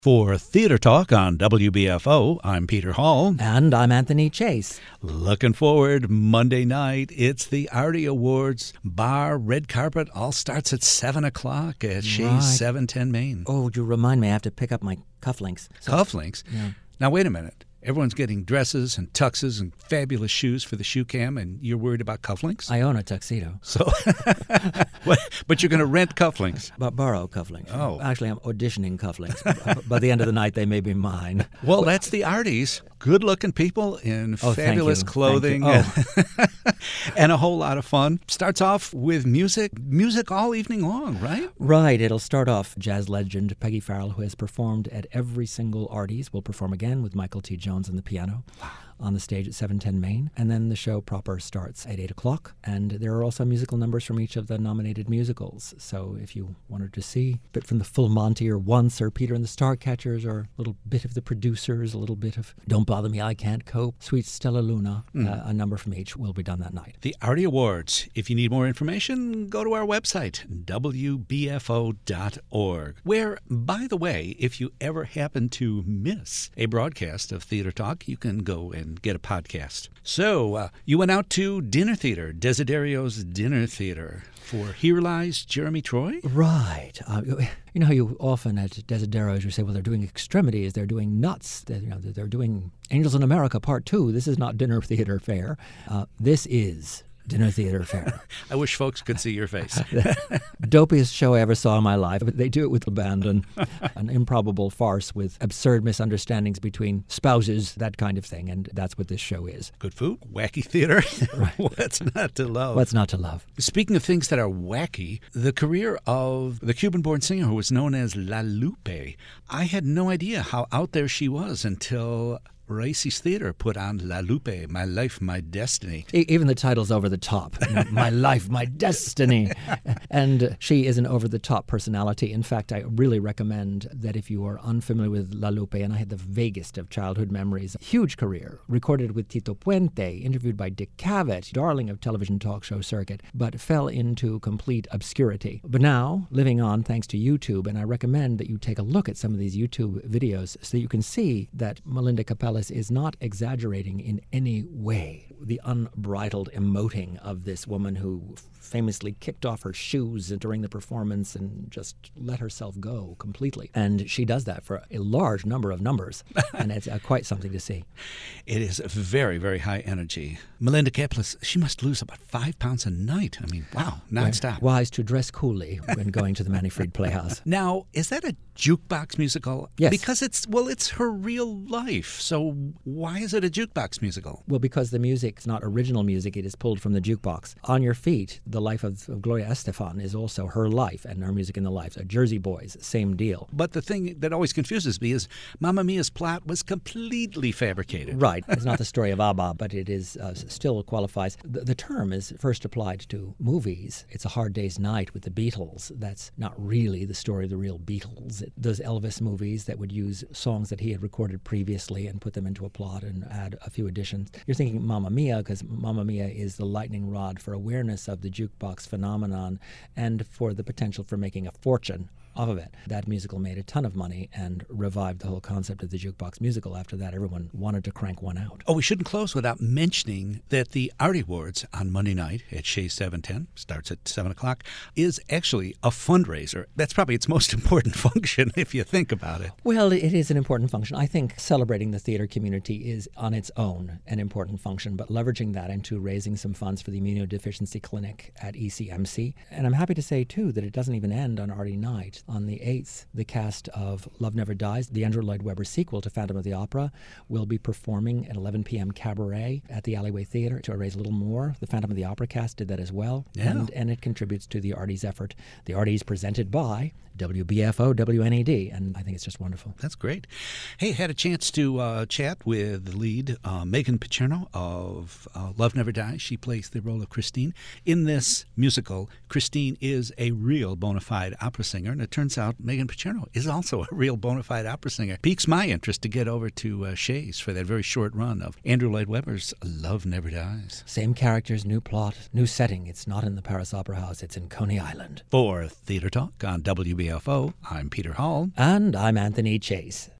For Theater Talk on WBFO, I'm Peter Hall. And I'm Anthony Chase. Looking forward, Monday night, it's the Artie Awards. Bar, red carpet, all starts at 7 o'clock at Shays 710 Main. Oh, you remind me, I have to pick up my cufflinks. Cufflinks? Yeah. Now, wait a minute. Everyone's getting dresses and tuxes and fabulous shoes for the shoe cam, and you're worried about cufflinks? I own a tuxedo. So, but you're going to rent cufflinks? But borrow cufflinks. Oh. Actually, I'm auditioning cufflinks. By the end of the night, they may be mine. Well, that's the Arties. Good-looking people in fabulous thank you. clothing and a whole lot of fun. Starts off with music all evening long, right? Right. It'll start off jazz legend Peggy Farrell, who has performed at every single Arties, will perform again with Michael T. Jones on the piano. Wow. On the stage at 710 Main. And then the show proper starts at 8 o'clock. And there are also musical numbers from each of the nominated musicals. So if you wanted to see a bit from the Full Monty or Once or Peter and the Starcatchers or a little bit of the Producers, a little bit of Don't Bother Me, I Can't Cope, Sweet Stella Luna, a number from each will be done that night. The Artie Awards. If you need more information, go to our website, wbfo.org, where, by the way, if you ever happen to miss a broadcast of Theater Talk, you can go and get a podcast. So, you went out to dinner theater, Desiderio's Dinner Theater, for Here Lies Jeremy Troy? Right. You know how you often at Desiderio's you say, well, they're doing Extremities, they're doing Nuts, they're doing Angels in America Part 2. This is not dinner theater fare. This is dinner theater fare. I wish folks could see your face. Dopiest show I ever saw in my life. But they do it with abandon. An improbable farce with absurd misunderstandings between spouses, that kind of thing. And that's what this show is. Good food, wacky theater. Right. What's not to love? What's not to love? Speaking of things that are wacky, the career of the Cuban-born singer who was known as La Lupe. I had no idea how out there she was until Racy's Theater put on La Lupe, My Life, My Destiny. Even the title's over the top. My Life, My Destiny. And she is an over-the-top personality. In fact, I really recommend that if you are unfamiliar with La Lupe, and I had the vaguest of childhood memories, huge career, recorded with Tito Puente, interviewed by Dick Cavett, darling of television talk show circuit, but fell into complete obscurity. But now, living on thanks to YouTube, and I recommend that you take a look at some of these YouTube videos so that you can see that Melinda Capellas is not exaggerating in any way. The unbridled emoting of this woman who famously kicked off her shoes during the performance and just let herself go completely. And she does that for a large number of numbers, and it's quite something to see. It is very, very high energy. Melinda Capellas, she must lose about 5 pounds a night. I mean, wow, nonstop. Wise to dress coolly when going to the Manny Freed Playhouse. Now, is that a jukebox musical? Yes. Because it's her real life. So why is it a jukebox musical? Well, because the music is not original music, it is pulled from the jukebox. On Your Feet, the life of Gloria Estefan is also her life and her music in the life. Jersey Boys, same deal. But the thing that always confuses me is Mamma Mia's plot was completely fabricated. Right. It's not the story of ABBA, but it is still qualifies. The term is first applied to movies. It's A Hard Day's Night with the Beatles. That's not really the story of the real Beatles. Those Elvis movies that would use songs that he had recorded previously and put them into a plot and add a few additions. You're thinking Mamma Mia because Mamma Mia is the lightning rod for awareness of the jukebox phenomenon and for the potential for making a fortune off of it. That musical made a ton of money and revived the whole concept of the jukebox musical. After that, everyone wanted to crank one out. Oh, we shouldn't close without mentioning that the Artie Awards on Monday night at Shays 710, starts at 7 o'clock, is actually a fundraiser. That's probably its most important function if you think about it. Well, it is an important function. I think celebrating the theater community is on its own an important function, but leveraging that into raising some funds for the immunodeficiency clinic at ECMC. And I'm happy to say, too, that it doesn't even end on Artie night. On the 8th, the cast of Love Never Dies, the Andrew Lloyd Webber sequel to Phantom of the Opera, will be performing at 11 p.m. Cabaret at the Alleyway Theater to raise a little more. The Phantom of the Opera cast did that as well, and it contributes to the Arties effort. The Arties presented by WBFO, WNED, and I think it's just wonderful. That's great. Hey, had a chance to chat with the lead, Megan Picerno of Love Never Dies. She plays the role of Christine. In this musical, Christine is a real bona fide opera singer, and it turns out Megan Pacherno is also a real bona fide opera singer. Piques my interest to get over to Shays for that very short run of Andrew Lloyd Webber's Love Never Dies. Same characters, new plot, new setting. It's not in the Paris Opera House, it's in Coney Island. For Theater Talk on WBFO, I'm Peter Hall. And I'm Anthony Chase.